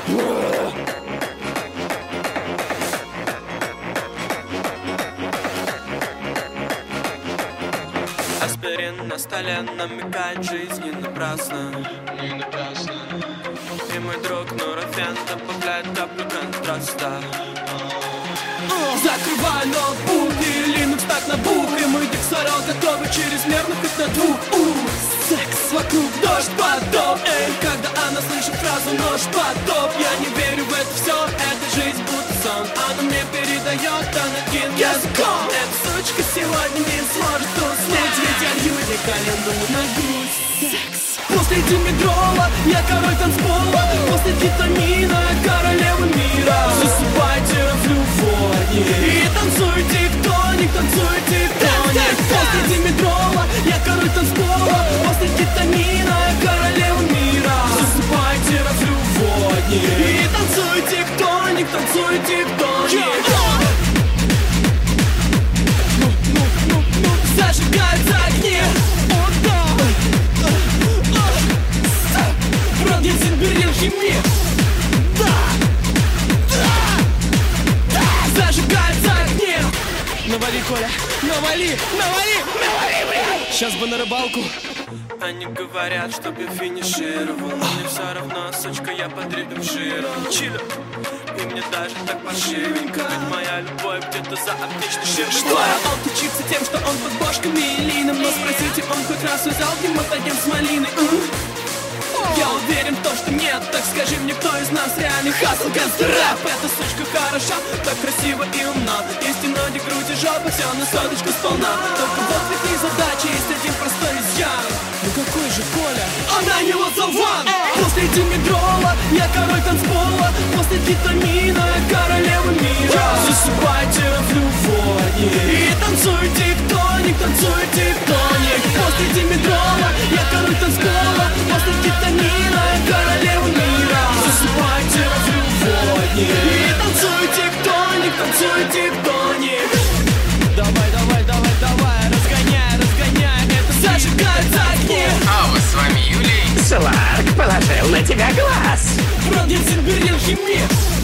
Аспирин на столе намекает, жизнь не напрасно. И мой друг Нурофен добавляет каплю контраста. Закрывай ноутбук и Linux так на бук. И мы диксорал готовы чрезмерно хоть на двух. Секс вокруг, дождь, потоп. Эй, когда она слышит фразу нож, потоп. Я не верю в это все, эта жизнь будто сон. Она мне передает анагин языком. Эта сучка сегодня не сможет уснуть, ведь я лью ей колену на грудь. Секс. После димедрола я король танцпола. После кетамина я королева мира. Засыпайте рафлюфони и танцуйте кто-ник, танцуйте кто-ник. После димедрола я король танцпола. После кетамина я королева мира. Засыпайте рафлюфони и танцуйте кто-ник, танцуйте кто-ник. Зажигаются огни. Бранденсен, Берлин, химия. Зажигаются огни. Навали, Коля, навали, блядь. Сейчас бы на рыбалку. Они говорят, чтоб я финишировал, но мне все равно, сучка, я под ритм жира. Чили. И мне даже так паршивенько, ведь моя любовь где-то за аптечной ширмой. Что? Он тучится тем, что он под бошками и лином. Но спросите, он хоть раз взял гематоген с малиной? Я уверен в том, что нет. Так скажи мне, кто из нас реальный хасл гангстер рэп? Эта сучка хороша, так красиво и умна. Есть и ноги, грудь и жопа, все на соточку сполна. Только вот ведь не задача, есть один простой изъян. Ну какой же Коля? Она не вот Ван. После димедрола я король танцпола. После кетамина я королева мира. Засыпайте рафлюфони и танцуйте кто-ник, танцуйте кто-ник. После димедрола я король танцпола. После кетамина я королева мира. Засыпайте рафлюфони и танцуйте кто-ник, танцуйте кто-ник. Давай, давай, давай, давай, разгоняй, разгоняй, это зажигаются огни. А вот с вами Юлий. Сларк положил на тебя глаз. Бранденсен, Берлин, химия.